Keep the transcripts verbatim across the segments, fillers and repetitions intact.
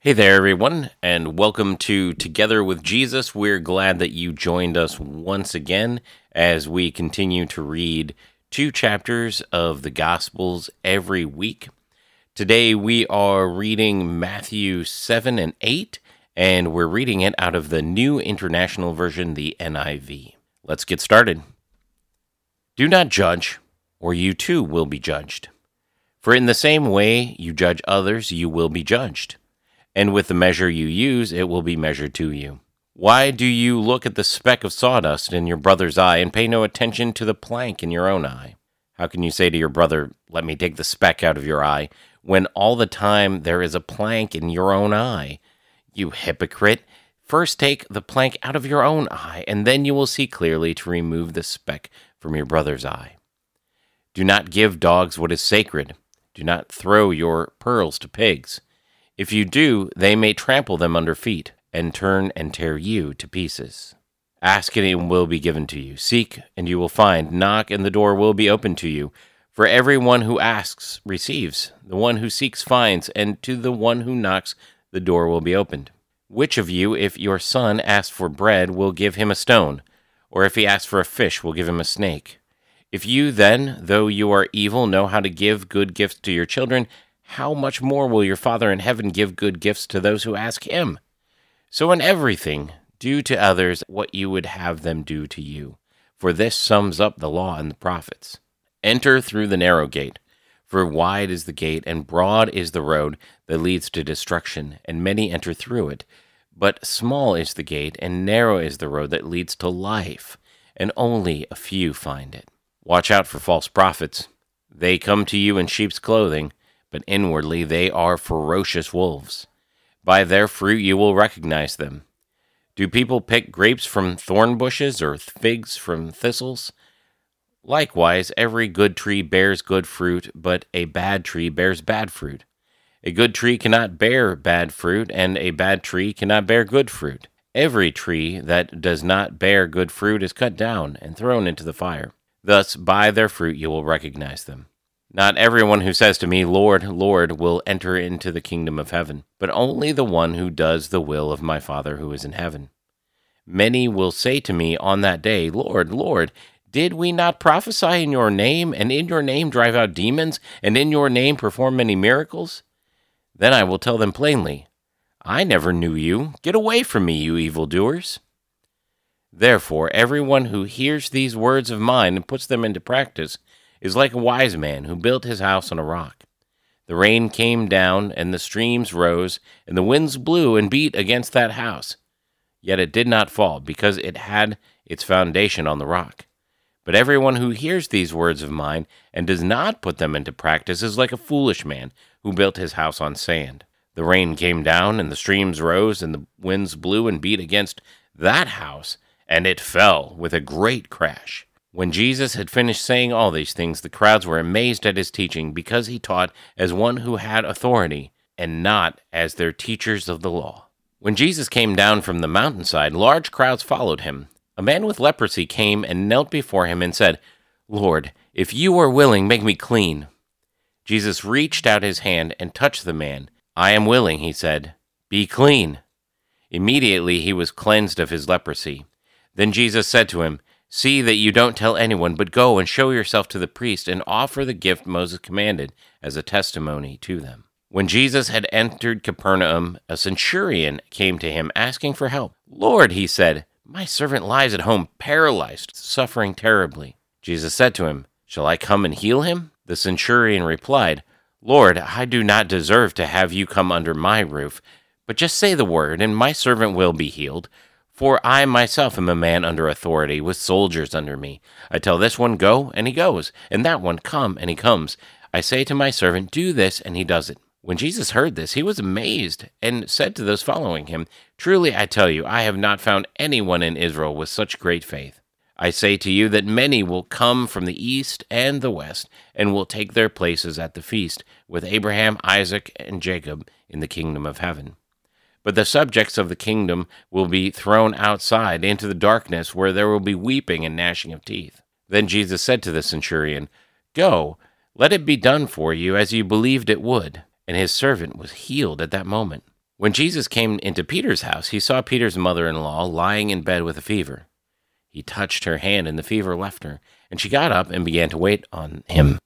Hey there, everyone, and welcome to Together with Jesus. We're glad that you joined us once again as we continue to read two chapters of the Gospels every week. Today we are reading Matthew seven and eight, and we're reading it out of the New International Version, the N I V. Let's get started. Do not judge, or you too will be judged. For in the same way you judge others, you will be judged. And with the measure you use, it will be measured to you. Why do you look at the speck of sawdust in your brother's eye and pay no attention to the plank in your own eye? How can you say to your brother, "Let me take the speck out of your eye," when all the time there is a plank in your own eye? You hypocrite! First take the plank out of your own eye, and then you will see clearly to remove the speck from your brother's eye. Do not give dogs what is sacred. Do not throw your pearls to pigs. If you do, they may trample them under feet, and turn and tear you to pieces. Ask, and it will be given to you. Seek, and you will find. Knock, and the door will be opened to you. For everyone who asks receives, the one who seeks finds, and to the one who knocks the door will be opened. Which of you, if your son asks for bread, will give him a stone? Or if he asks for a fish, will give him a snake? If you then, though you are evil, know how to give good gifts to your children, how much more will your Father in heaven give good gifts to those who ask him? So in everything, do to others what you would have them do to you. For this sums up the law and the prophets. Enter through the narrow gate, for wide is the gate and broad is the road that leads to destruction, and many enter through it. But small is the gate and narrow is the road that leads to life, and only a few find it. Watch out for false prophets. They come to you in sheep's clothing, but inwardly they are ferocious wolves. By their fruit you will recognize them. Do people pick grapes from thorn bushes or figs from thistles? Likewise, every good tree bears good fruit, but a bad tree bears bad fruit. A good tree cannot bear bad fruit, and a bad tree cannot bear good fruit. Every tree that does not bear good fruit is cut down and thrown into the fire. Thus, by their fruit you will recognize them. Not everyone who says to me, 'Lord, Lord,' will enter into the kingdom of heaven, but only the one who does the will of my Father who is in heaven. Many will say to me on that day, 'Lord, Lord, did we not prophesy in your name, and in your name drive out demons, and in your name perform many miracles?' Then I will tell them plainly, 'I never knew you. Get away from me, you evildoers.' Therefore, everyone who hears these words of mine and puts them into practice is like a wise man who built his house on a rock. The rain came down, and the streams rose, and the winds blew and beat against that house. Yet it did not fall, because it had its foundation on the rock. But everyone who hears these words of mine and does not put them into practice is like a foolish man who built his house on sand. The rain came down, and the streams rose, and the winds blew and beat against that house, and it fell with a great crash. When Jesus had finished saying all these things, the crowds were amazed at his teaching, because he taught as one who had authority, and not as their teachers of the law. When Jesus came down from the mountainside, large crowds followed him. A man with leprosy came and knelt before him and said, 'Lord, if you are willing, make me clean.' Jesus reached out his hand and touched the man. 'I am willing,' he said. 'Be clean.' Immediately he was cleansed of his leprosy. Then Jesus said to him, 'See that you don't tell anyone, but go and show yourself to the priest and offer the gift Moses commanded as a testimony to them.' When Jesus had entered Capernaum, a centurion came to him asking for help. 'Lord,' he said, 'my servant lies at home paralyzed, suffering terribly.' Jesus said to him, 'Shall I come and heal him?' The centurion replied, 'Lord, I do not deserve to have you come under my roof, but just say the word, and my servant will be healed. For I myself am a man under authority, with soldiers under me. I tell this one, go, and he goes, and that one, come, and he comes. I say to my servant, do this, and he does it.' When Jesus heard this, he was amazed, and said to those following him, 'Truly I tell you, I have not found anyone in Israel with such great faith. I say to you that many will come from the east and the west, and will take their places at the feast with Abraham, Isaac, and Jacob in the kingdom of heaven. But the subjects of the kingdom will be thrown outside into the darkness, where there will be weeping and gnashing of teeth.' Then Jesus said to the centurion, 'Go, let it be done for you as you believed it would.' And his servant was healed at that moment. When Jesus came into Peter's house, he saw Peter's mother-in-law lying in bed with a fever. He touched her hand, and the fever left her, and she got up and began to wait on him.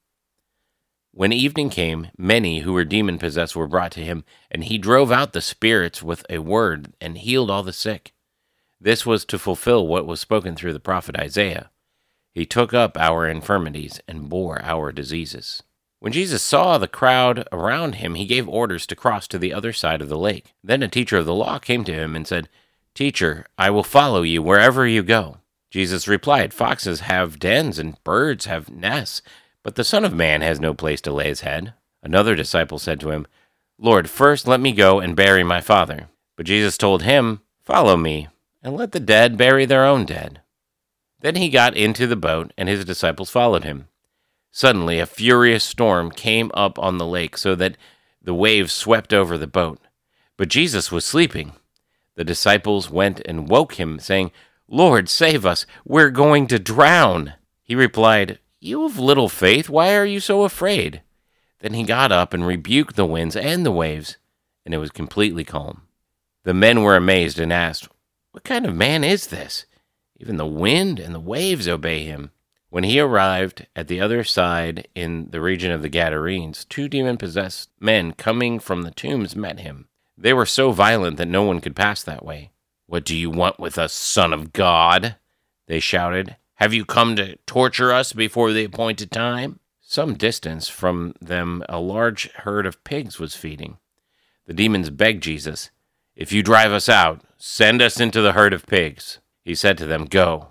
When evening came, many who were demon-possessed were brought to him, and he drove out the spirits with a word and healed all the sick. This was to fulfill what was spoken through the prophet Isaiah. He took up our infirmities and bore our diseases. When Jesus saw the crowd around him, he gave orders to cross to the other side of the lake. Then a teacher of the law came to him and said, "Teacher, I will follow you wherever you go." Jesus replied, "Foxes have dens and birds have nests, but the Son of Man has no place to lay his head." Another disciple said to him, "Lord, first let me go and bury my father." But Jesus told him, "Follow me, and let the dead bury their own dead." Then he got into the boat, and his disciples followed him. Suddenly a furious storm came up on the lake, so that the waves swept over the boat. But Jesus was sleeping. The disciples went and woke him, saying, "Lord, save us, we're going to drown." He replied, "You of little faith, why are you so afraid?" Then he got up and rebuked the winds and the waves, and it was completely calm. The men were amazed and asked, "What kind of man is this? Even the wind and the waves obey him." When he arrived at the other side in the region of the Gadarenes, two demon-possessed men coming from the tombs met him. They were so violent that no one could pass that way. "What do you want with us, Son of God?" they shouted. "Have you come to torture us before the appointed time?" Some distance from them a large herd of pigs was feeding. The demons begged Jesus, "If you drive us out, send us into the herd of pigs." He said to them, "Go."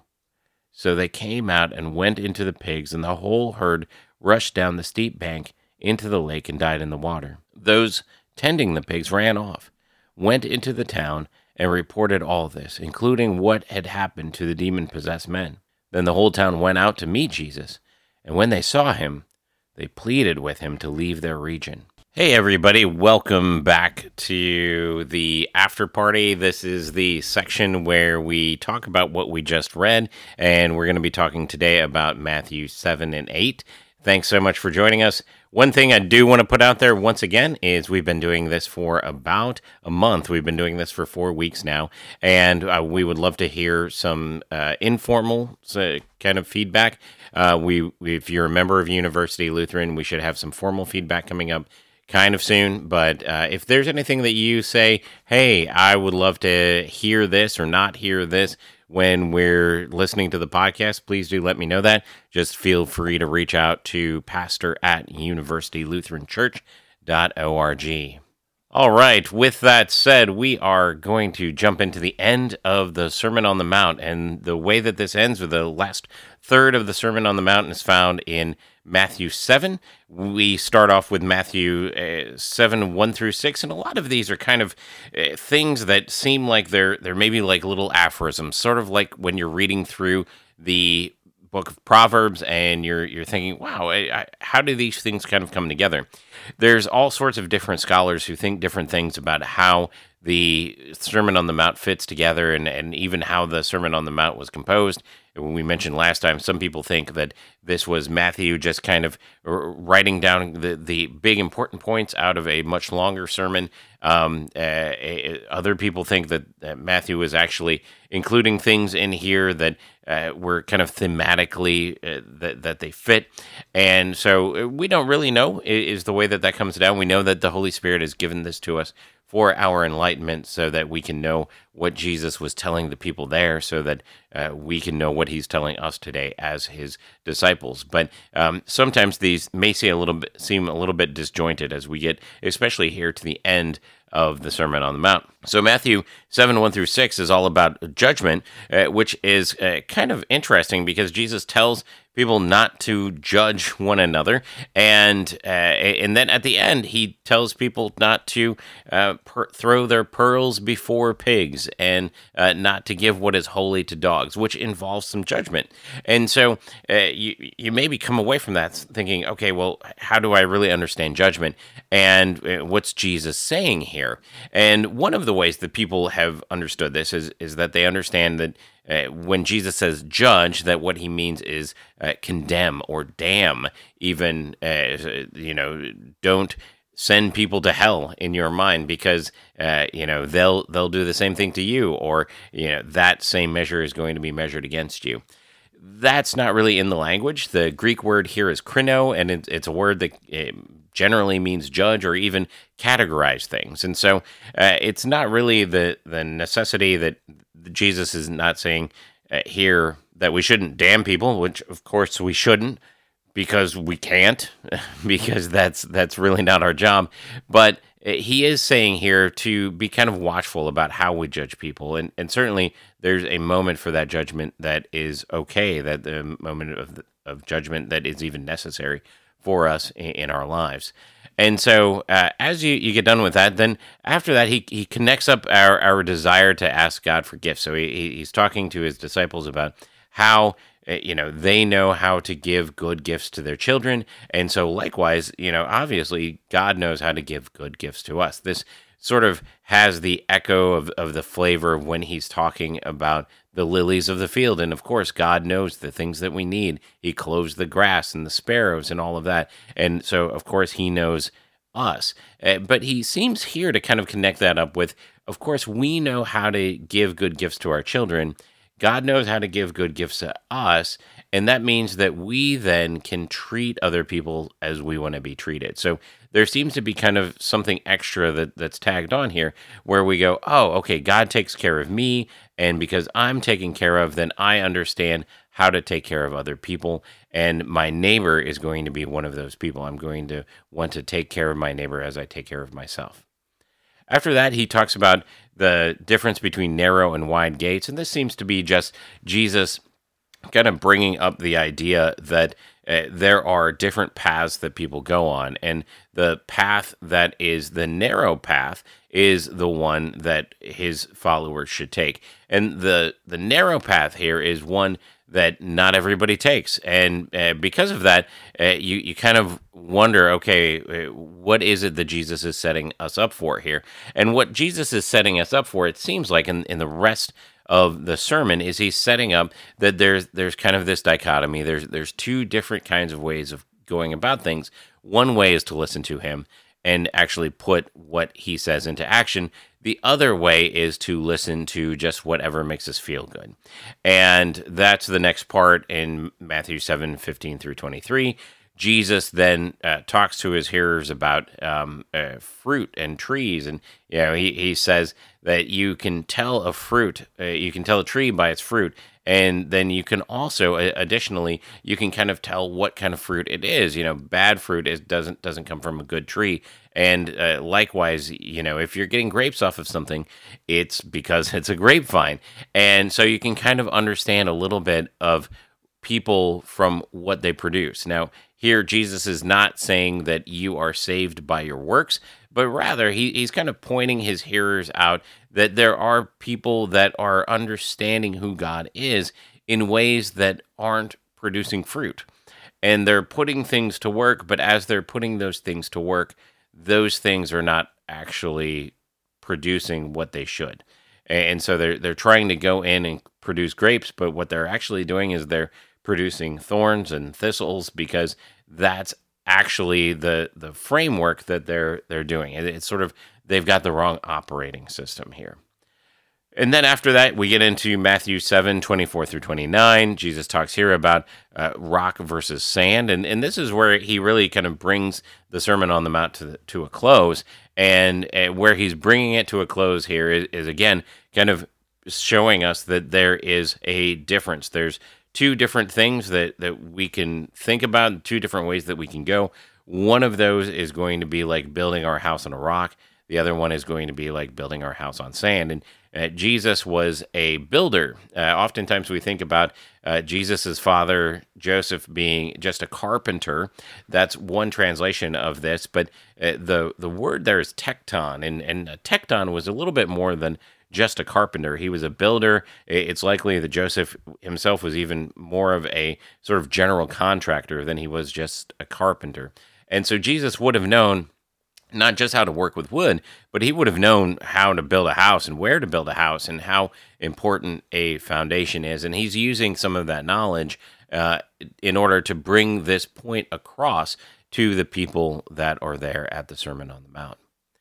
So they came out and went into the pigs, and the whole herd rushed down the steep bank into the lake and died in the water. Those tending the pigs ran off, went into the town, and reported all this, including what had happened to the demon-possessed men. Then the whole town went out to meet Jesus, and when they saw him, they pleaded with him to leave their region. Hey everybody, welcome back to the after party. This is the section where we talk about what we just read, and we're going to be talking today about Matthew seven and eight. Thanks so much for joining us. One thing I do want to put out there once again is we've been doing this for about a month. We've been doing this for four weeks now, and uh, we would love to hear some uh, informal uh, kind of feedback. Uh, we, if you're a member of University Lutheran, we should have some formal feedback coming up kind of soon, but uh, if there's anything that you say, hey, I would love to hear this or not hear this when we're listening to the podcast, please do let me know that. Just feel free to reach out to pastor at university lutheran church dot org. All right, with that said, we are going to jump into the end of the Sermon on the Mount, and the way that this ends, with the last third of the Sermon on the Mount, is found in Matthew seven. We start off with Matthew uh, seven, one through six, and a lot of these are kind of uh, things that seem like they're, they're maybe like little aphorisms, sort of like when you're reading through the book of Proverbs and you're you're thinking, wow, I, I, how do these things kind of come together? There's all sorts of different scholars who think different things about how the Sermon on the Mount fits together, and, and even how the Sermon on the Mount was composed. When we mentioned last time, some people think that this was Matthew just kind of writing down the, the big important points out of a much longer sermon. Um, uh, other people think that, that Matthew was actually including things in here that uh, were kind of thematically uh, that, that they fit. And so we don't really know is the way that that comes down. We know that the Holy Spirit has given this to us for our enlightenment, so that we can know what Jesus was telling the people there, so that uh, we can know what he's telling us today as his disciples. But um, sometimes these may seem a little bit seem a little bit disjointed as we get, especially here to the end of the Sermon on the Mount. So Matthew seven, one through six is all about judgment, uh, which is uh, kind of interesting because Jesus tells people not to judge one another, and uh, and then at the end he tells people not to uh, per- throw their pearls before pigs, and uh, not to give what is holy to dogs, which involves some judgment. And so uh, you you maybe come away from that thinking, okay, well, how do I really understand judgment, and uh, what's Jesus saying here? And one of the ways that people have understood this is is that they understand that Uh, when Jesus says judge, that what he means is uh, condemn or damn, even, uh, you know, don't send people to hell in your mind because uh, you know they'll they'll do the same thing to you, or you know that same measure is going to be measured against you. That's not really in the language. The Greek word here is krino, and it, it's a word that uh, generally means judge or even categorize things. And so uh, it's not really the, the necessity that Jesus is not saying uh, here that we shouldn't damn people, which of course we shouldn't, because we can't, because that's that's really not our job. But he is saying here to be kind of watchful about how we judge people. And, and certainly there's a moment for that judgment that is okay, that the moment of, of judgment that is even necessary for us in, in our lives. And so uh, as you, you get done with that, then after that, he, he connects up our, our desire to ask God for gifts. So he, he's talking to his disciples about how you know, they know how to give good gifts to their children. And so likewise, you know, obviously God knows how to give good gifts to us. This sort of has the echo of, of the flavor of when he's talking about the lilies of the field. And of course, God knows the things that we need. He clothes the grass and the sparrows and all of that. And so, of course, he knows us. Uh, but he seems here to kind of connect that up with, of course, we know how to give good gifts to our children. God knows how to give good gifts to us, and that means that we then can treat other people as we want to be treated. So there seems to be kind of something extra that, that's tagged on here where we go, oh, okay, God takes care of me, and because I'm taken care of, then I understand how to take care of other people, and my neighbor is going to be one of those people. I'm going to want to take care of my neighbor as I take care of myself. After that, he talks about the difference between narrow and wide gates, and this seems to be just Jesus kind of bringing up the idea that uh, there are different paths that people go on, and the path that is the narrow path is the one that his followers should take. And the the narrow path here is one that not everybody takes. And uh, because of that, uh, you, you kind of wonder, okay, uh, what is it that Jesus is setting us up for here? And what Jesus is setting us up for, it seems like in, in the rest of the sermon, is he's setting up that there's there's kind of this dichotomy. There's there's two different kinds of ways of going about things. One way is to listen to him and actually put what he says into action. The other way is to listen to just whatever makes us feel good. And that's the next part in Matthew seven, fifteen through twenty-three. Jesus then uh, talks to his hearers about um, uh, fruit and trees. And, you know, he, he says that you can tell a fruit, uh, you can tell a tree by its fruit. And then you can also, uh, additionally, you can kind of tell what kind of fruit it is. You know, bad fruit is, doesn't doesn't come from a good tree. And uh, likewise, you know, if you're getting grapes off of something, it's because it's a grapevine. And so you can kind of understand a little bit of people from what they produce. Now, here, Jesus is not saying that you are saved by your works, but rather he, he's kind of pointing his hearers out that there are people that are understanding who God is in ways that aren't producing fruit. And they're putting things to work, but as they're putting those things to work, those things are not actually producing what they should. And so they're they're trying to go in and produce grapes, but what they're actually doing is they're producing thorns and thistles, because that's actually the the framework that they're they're doing. It's sort of, they've got the wrong operating system here. And then after that, we get into Matthew seven, twenty-four through twenty-nine. Jesus talks here about uh, rock versus sand. And, and this is where he really kind of brings the Sermon on the Mount to, the, to a close. And uh, where he's bringing it to a close here is, is, again, kind of showing us that there is a difference. There's two different things that, that we can think about, two different ways that we can go. One of those is going to be like building our house on a rock. The other one is going to be like building our house on sand. And uh, Jesus was a builder. Uh, oftentimes we think about uh, Jesus' father, Joseph, being just a carpenter. That's one translation of this. But uh, the, the word there is tekton. And, and a tekton was a little bit more than just a carpenter. He was a builder. It's likely that Joseph himself was even more of a sort of general contractor than he was just a carpenter. And so Jesus would have known not just how to work with wood, but he would have known how to build a house and where to build a house and how important a foundation is. And he's using some of that knowledge uh, in order to bring this point across to the people that are there at the Sermon on the Mount.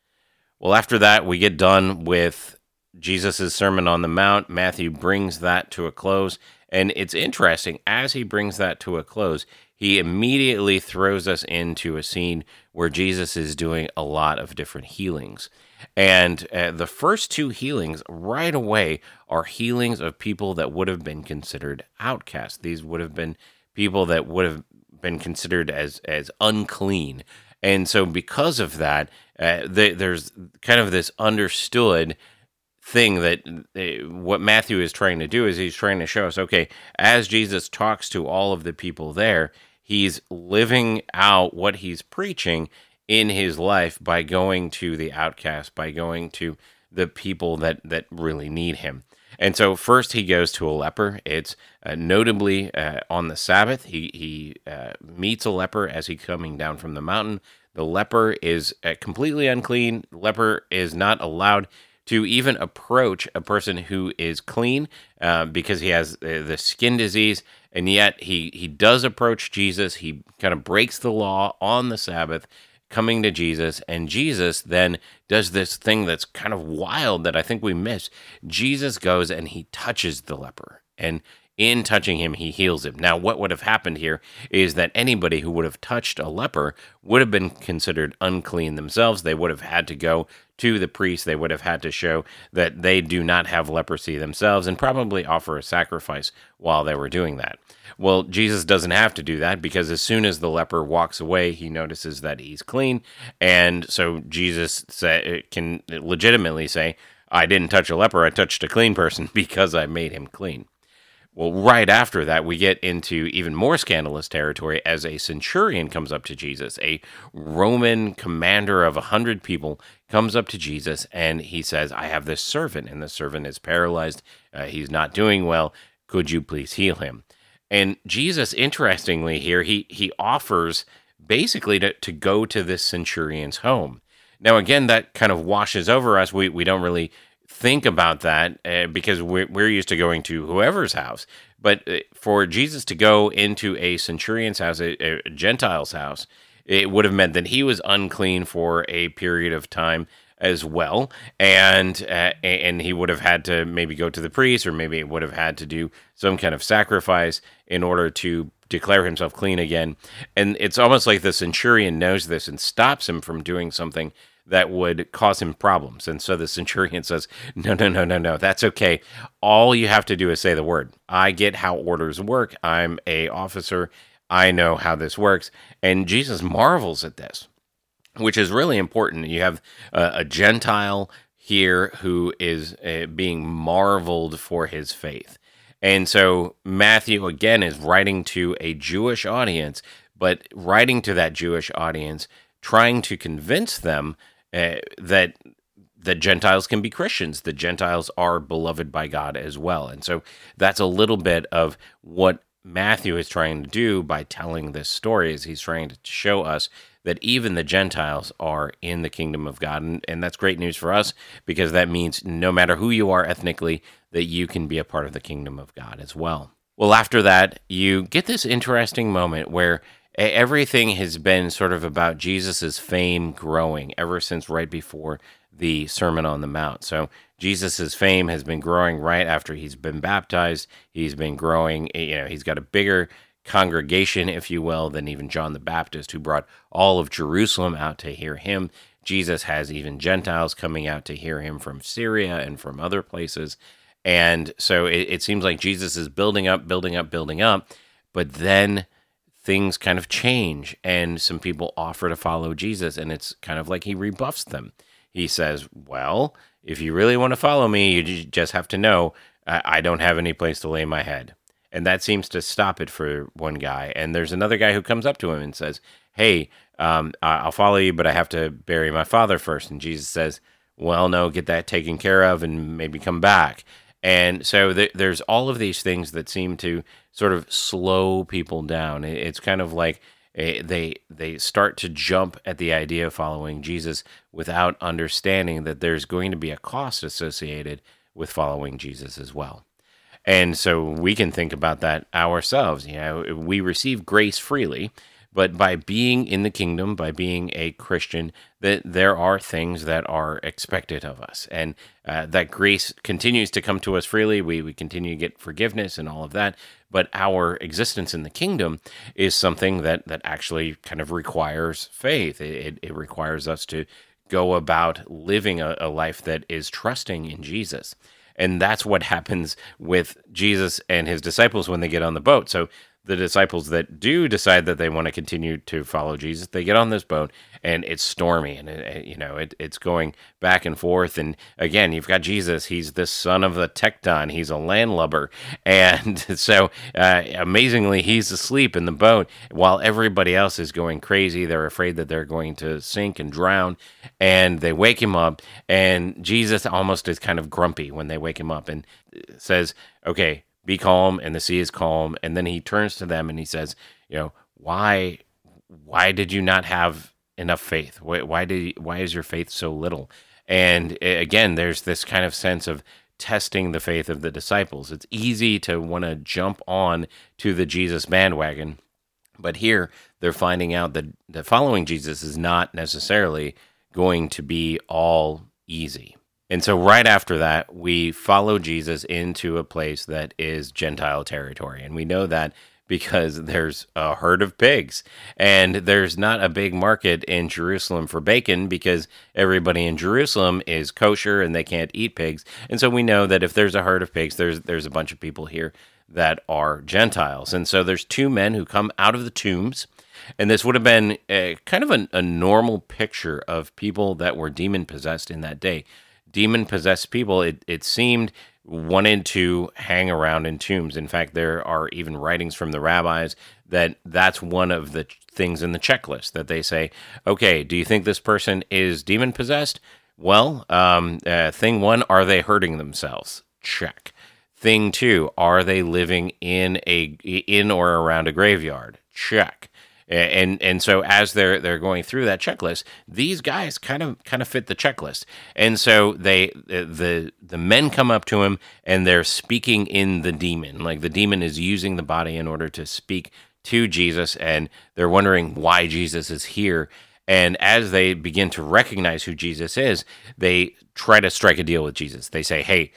Well, after that, we get done with Jesus' Sermon on the Mount. Matthew brings that to a close. And it's interesting, as he brings that to a close, he immediately throws us into a scene where Jesus is doing a lot of different healings. And uh, the first two healings right away are healings of people that would have been considered outcasts. These would have been people that would have been considered as, as unclean. And so because of that, uh, they, there's kind of this understood thing that uh, what Matthew is trying to do is he's trying to show us, okay, as Jesus talks to all of the people there, he's living out what he's preaching in his life by going to the outcast, by going to the people that, that really need him. And so first he goes to a leper. It's uh, notably uh, on the Sabbath. He, he uh, meets a leper as he's coming down from the mountain. The leper is uh, completely unclean. The leper is not allowed to even approach a person who is clean uh, because he has uh, the skin disease, and yet he, he does approach Jesus. He kind of breaks the law on the Sabbath, coming to Jesus, and Jesus then does this thing that's kind of wild that I think we miss. Jesus goes and he touches the leper, and in touching him, he heals him. Now, what would have happened here is that anybody who would have touched a leper would have been considered unclean themselves. They would have had to go to the priest. They would have had to show that they do not have leprosy themselves and probably offer a sacrifice while they were doing that. Well, Jesus doesn't have to do that because as soon as the leper walks away, he notices that he's clean. And so Jesus say, can legitimately say, I didn't touch a leper, I touched a clean person because I made him clean. Well, right after that, we get into even more scandalous territory as a centurion comes up to Jesus. A Roman commander of a hundred people comes up to Jesus and he says, I have this servant, and the servant is paralyzed. Uh, he's not doing well. Could you please heal him? And Jesus, interestingly here, he he offers basically to, to go to this centurion's home. Now, again, that kind of washes over us. We, we don't really think about that uh, because we're, we're used to going to whoever's house. But uh, for Jesus to go into a centurion's house, a, a Gentile's house, it would have meant that he was unclean for a period of time as well. And uh, and he would have had to maybe go to the priest, or maybe would have had to do some kind of sacrifice in order to declare himself clean again. And it's almost like the centurion knows this and stops him from doing something that would cause him problems. And so the centurion says, no, no, no, no, no, that's okay. All you have to do is say the word. I get how orders work. I'm a officer. I know how this works. And Jesus marvels at this, which is really important. You have a, a Gentile here who is uh, being marveled for his faith. And so Matthew, again, is writing to a Jewish audience, but writing to that Jewish audience, trying to convince them Uh, that that Gentiles can be Christians, that Gentiles are beloved by God as well. And so that's a little bit of what Matthew is trying to do by telling this story, is he's trying to show us that even the Gentiles are in the kingdom of God. And, and that's great news for us, because that means no matter who you are ethnically, that you can be a part of the kingdom of God as well. Well, after that, you get this interesting moment where everything has been sort of about Jesus's fame growing ever since right before the Sermon on the Mount. So Jesus's fame has been growing right after he's been baptized. He's been growing, you know, he's got a bigger congregation, if you will, than even John the Baptist, who brought all of Jerusalem out to hear him. Jesus has even Gentiles coming out to hear him from Syria and from other places. And so it, it seems like Jesus is building up, building up, building up, but then things kind of change, and some people offer to follow Jesus, and it's kind of like he rebuffs them. He says, well, if you really want to follow me, you just have to know I, I don't have any place to lay my head. And that seems to stop it for one guy. And there's another guy who comes up to him and says, hey, um, I'll follow you, but I have to bury my father first. And Jesus says, well, no, get that taken care of and maybe come back. And so th- there's all of these things that seem to sort of slow people down. It's kind of like a, they they start to jump at the idea of following Jesus without understanding that there's going to be a cost associated with following Jesus as well. And so we can think about that ourselves. You know, we receive grace freely, but by being in the kingdom, by being a Christian, that there are things that are expected of us, and uh, that grace continues to come to us freely. We we continue to get forgiveness and all of that, but our existence in the kingdom is something that that actually kind of requires faith. It it, it requires us to go about living a, a life that is trusting in Jesus. And that's what happens with Jesus and his disciples when they get on the boat. So the disciples that do decide that they want to continue to follow Jesus, they get on this boat and it's stormy, and it, it- you know it, it's going back and forth. And again, you've got Jesus. He's the son of the Tecton. He's a landlubber, and so uh, amazingly, he's asleep in the boat while everybody else is going crazy. They're afraid that they're going to sink and drown, and they wake him up. And Jesus almost is kind of grumpy when they wake him up and says, "Okay, be calm," and the sea is calm. And then he turns to them and he says, you know, why why did you not have enough faith? Why, why did why is your faith so little? And uh, again, there's this kind of sense of testing the faith of the disciples. It's easy to want to jump on to the Jesus bandwagon, but here they're finding out that, that following Jesus is not necessarily going to be all easy. And so, right after that, we follow Jesus into a place that is Gentile territory. And we know that because there's a herd of pigs. And there's not a big market in Jerusalem for bacon because everybody in Jerusalem is kosher and they can't eat pigs. And so, we know that if there's a herd of pigs, there's, there's a bunch of people here that are Gentiles. And so, there's two men who come out of the tombs. And this would have been a, kind of a, a normal picture of people that were demon possessed in that day. Demon-possessed people, it, it seemed, wanted to hang around in tombs. In fact, there are even writings from the rabbis that that's one of the things in the checklist that they say, okay, do you think this person is demon-possessed? Well, um, uh, thing one, are they hurting themselves? Check. Thing two, are they living in a in or around a graveyard? Check. And and so as they're they're going through that checklist, these guys kind of kind of fit the checklist. And so they the the men come up to him and they're speaking in the demon, like the demon is using the body in order to speak to Jesus, and they're wondering why Jesus is here. And as they begin to recognize who Jesus is, they try to strike a deal with Jesus. They say, "Hey,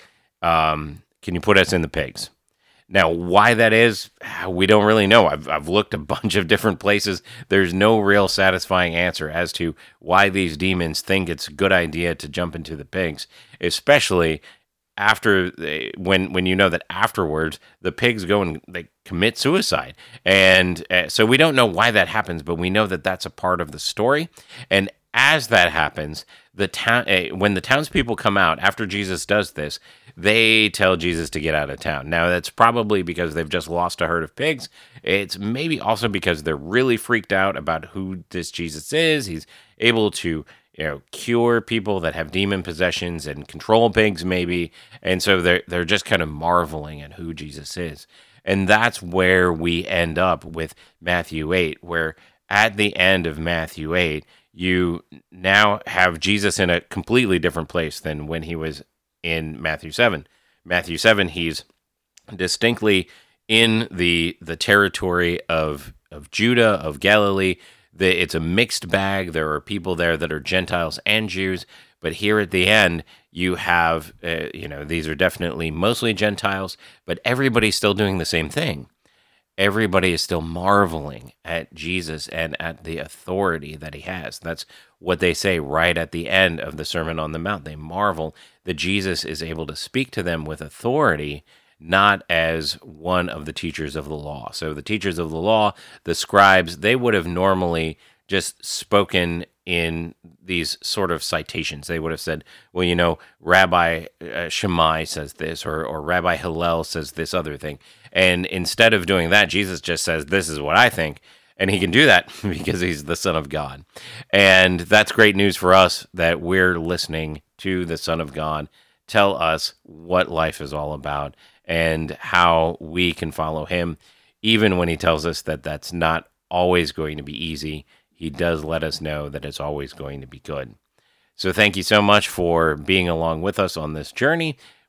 um, can you put us in the pigs?" Now, why that is, we don't really know. I've I've looked a bunch of different places. There's no real satisfying answer as to why these demons think it's a good idea to jump into the pigs, especially after they, when when you know that afterwards the pigs go and they commit suicide. And uh, so we don't know why that happens, but we know that that's a part of the story. And as that happens, the town uh, when the townspeople come out after Jesus does this, they tell Jesus to get out of town. Now, that's probably because they've just lost a herd of pigs. It's maybe also because they're really freaked out about who this Jesus is. He's able to, you know, cure people that have demon possessions and control pigs, maybe. And so they're they're just kind of marveling at who Jesus is. And that's where we end up with Matthew eight, where at the end of Matthew eight, you now have Jesus in a completely different place than when he was in Matthew seven. Matthew seven, he's distinctly in the the territory of of Judah, of Galilee. The, it's a mixed bag. There are people there that are Gentiles and Jews, but here at the end, you have, uh, you know, these are definitely mostly Gentiles, but everybody's still doing the same thing. Everybody is still marveling at Jesus and at the authority that he has. That's what they say right at the end of the Sermon on the Mount. They marvel that Jesus is able to speak to them with authority, not as one of the teachers of the law. So the teachers of the law, the scribes, they would have normally just spoken in these sort of citations. They would have said, well, you know, Rabbi uh, Shammai says this, or, or Rabbi Hillel says this other thing. And instead of doing that, Jesus just says, this is what I think. And he can do that because he's the Son of God. And that's great news for us that we're listening to the Son of God tell us what life is all about and how we can follow him, even when he tells us that that's not always going to be easy. He does let us know that it's always going to be good. So thank you so much for being along with us on this journey.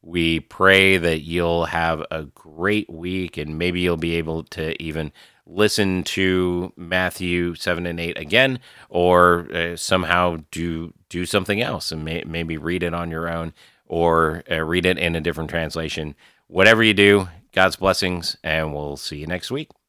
We pray that you'll have a great week, and maybe you'll be able to even listen to Matthew seven and eight again, or uh, somehow do do something else and may, maybe read it on your own, or uh, read it in a different translation. Whatever you do, God's blessings, and we'll see you next week.